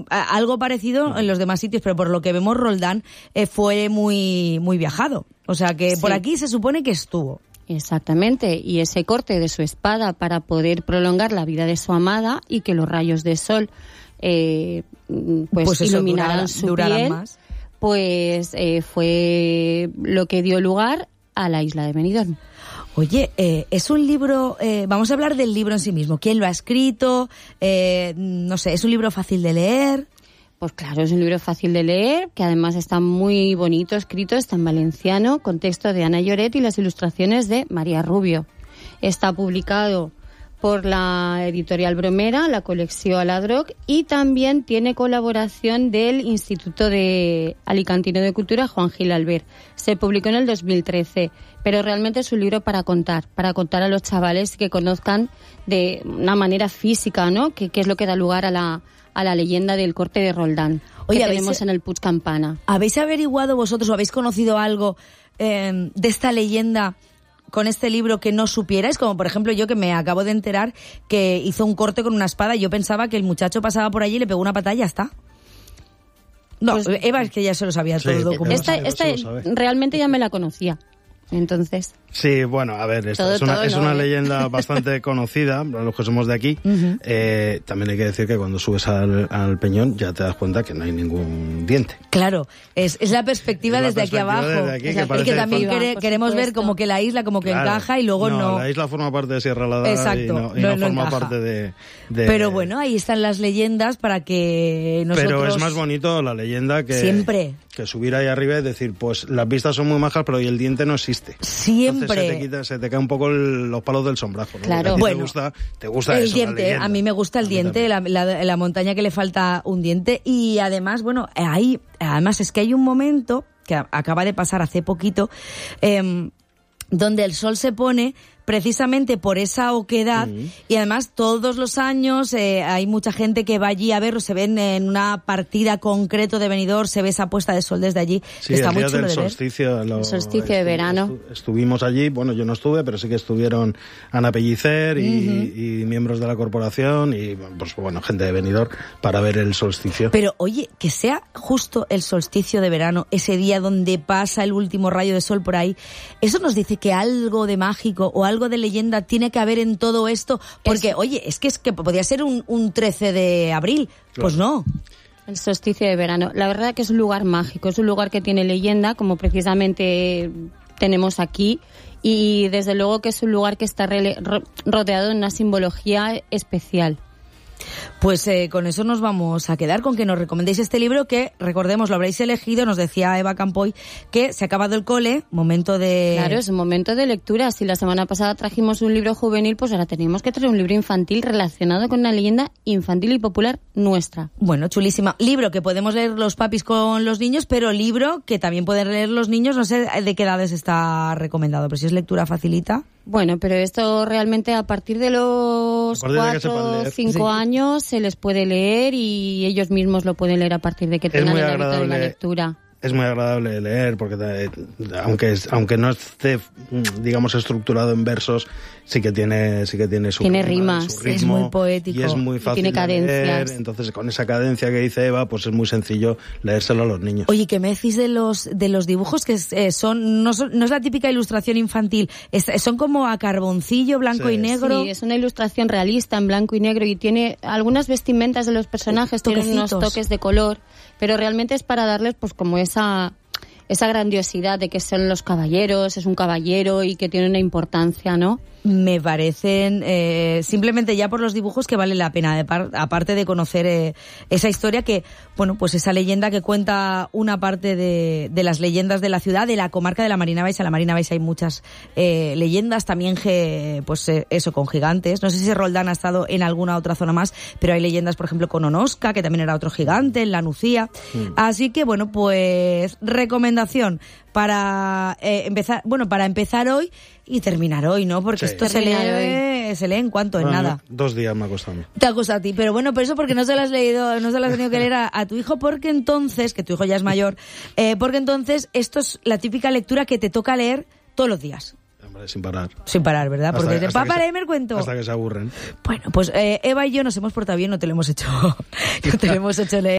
algo parecido en los demás sitios, pero por lo que vemos Roldán fue muy, muy viajado. O sea que por aquí se supone que estuvo. Exactamente, y ese corte de su espada para poder prolongar la vida de su amada y que los rayos de sol pues iluminaran su piel, más. Pues fue lo que dio lugar a la isla de Benidorm. Oye, es un libro, vamos a hablar del libro en sí mismo. ¿Quién lo ha escrito? No sé, ¿es un libro fácil de leer? Pues claro, es un libro fácil de leer, que además está muy bonito escrito, está en valenciano, con texto de Ana Lloret y las ilustraciones de María Rubio. Está publicado por la editorial Bromera, la colección Aladroc, y también tiene colaboración del Instituto de Alicantino de Cultura Juan Gil Albert. Se publicó en el 2013, pero realmente es un libro para contar a los chavales que conozcan de una manera física, ¿no? Que es lo que da lugar a la leyenda del corte de Roldán. Oye, que tenemos en el Puig Campana. ¿Habéis averiguado vosotros o habéis conocido algo de esta leyenda con este libro que no supierais? Como por ejemplo yo, que me acabo de enterar que hizo un corte con una espada y yo pensaba que el muchacho pasaba por allí y le pegó una patada y ya está. No, pues, Eva es que ya se lo sabía todo el documento. Esta realmente ya me la conocía. Entonces... Sí, bueno, a ver, es una leyenda bastante conocida, los que somos de aquí. Uh-huh. También hay que decir que cuando subes al peñón ya te das cuenta que no hay ningún diente. Claro, es la perspectiva desde aquí abajo. Aquí, y que también queremos ver como que la isla como que encaja y luego no. La isla forma parte de Sierra Ladra. Exacto, y no forma parte de... Pero bueno, ahí están las leyendas para que nosotros... Pero es más bonito la leyenda que... Siempre. Que subir ahí arriba y decir, pues las vistas son muy majas, pero hoy el diente no existe. Siempre. Entonces se te cae un poco los palos del sombrajo, ¿no? Claro. Bueno, te gusta el eso, diente. A mí me gusta el diente, la montaña que le falta un diente. Y además, bueno, además es que hay un momento que acaba de pasar hace poquito, donde el sol se pone precisamente por esa oquedad, y además todos los años hay mucha gente que va allí a verlo, se ven en una partida concreto de Benidorm, se ve esa puesta de sol desde allí, sí, está muy chulo del de solsticio, ver. El solsticio de verano. Estuvimos allí, bueno, yo no estuve, pero sí que estuvieron Ana Pellicer y miembros de la corporación y, pues bueno, gente de Benidorm para ver el solsticio. Pero oye, que sea justo el solsticio de verano, ese día donde pasa el último rayo de sol por ahí, eso nos dice que algo de mágico o algo de leyenda tiene que haber en todo esto, porque oye, es que podría ser un 13 de abril, claro. Pues no. El solsticio de verano, la verdad que es un lugar mágico, es un lugar que tiene leyenda, como precisamente tenemos aquí, y desde luego que es un lugar que está rodeado de una simbología especial. Pues con eso nos vamos a quedar, con que nos recomendéis este libro que, recordemos, lo habréis elegido, nos decía Eva Campoy, que se ha acabado el cole, momento de... Claro, es un momento de lectura. Si la semana pasada trajimos un libro juvenil, pues ahora tenemos que traer un libro infantil relacionado con una leyenda infantil y popular nuestra. Bueno, chulísima. Libro que podemos leer los papis con los niños, pero libro que también pueden leer los niños, no sé de qué edades está recomendado, pero si es lectura facilita... Bueno, pero esto realmente a partir de los 4 o 5 años se les puede leer y ellos mismos lo pueden leer a partir de que tengan el hábito de la lectura. Es muy agradable de leer porque aunque no esté, digamos, estructurado en versos, sí que tiene su tiene rimas, su ritmo, es muy poético y es muy fácil tiene cadencias. de leer. Entonces, con esa cadencia que dice Eva, pues es muy sencillo leérselo a los niños. Oye, ¿qué me decís de los dibujos que no es la típica ilustración infantil? Son como a carboncillo, blanco y negro. Sí, es una ilustración realista en blanco y negro y tiene algunas vestimentas de los personajes, tienen unos toques de color, pero realmente es para darles pues como esa grandiosidad de que son los caballeros, es un caballero y que tiene una importancia, ¿no? Me parecen, simplemente ya por los dibujos, que vale la pena, aparte de conocer esa historia que, bueno, pues esa leyenda que cuenta una parte de las leyendas de la ciudad, de la comarca de la Marina Baixa. En la Marina Baixa hay muchas leyendas, también pues eso, con gigantes. No sé si Roldán ha estado en alguna otra zona más, pero hay leyendas, por ejemplo, con Onosca, que también era otro gigante, en la Nucía. Así que, bueno, pues para empezar hoy y terminar hoy, ¿no? Porque esto se lee en cuanto, en nada. 2 días me ha costado. Te ha costado a ti, pero bueno, por eso, porque no se lo has leído, no se lo has tenido que leer a tu hijo, porque entonces, que tu hijo ya es mayor, porque entonces esto es la típica lectura que te toca leer todos los días. Hombre, sin parar. Sin parar, ¿verdad? Porque te papá, léeme el cuento. Hasta que se aburren. Bueno, pues Eva y yo nos hemos portado bien, no te lo hemos hecho leer.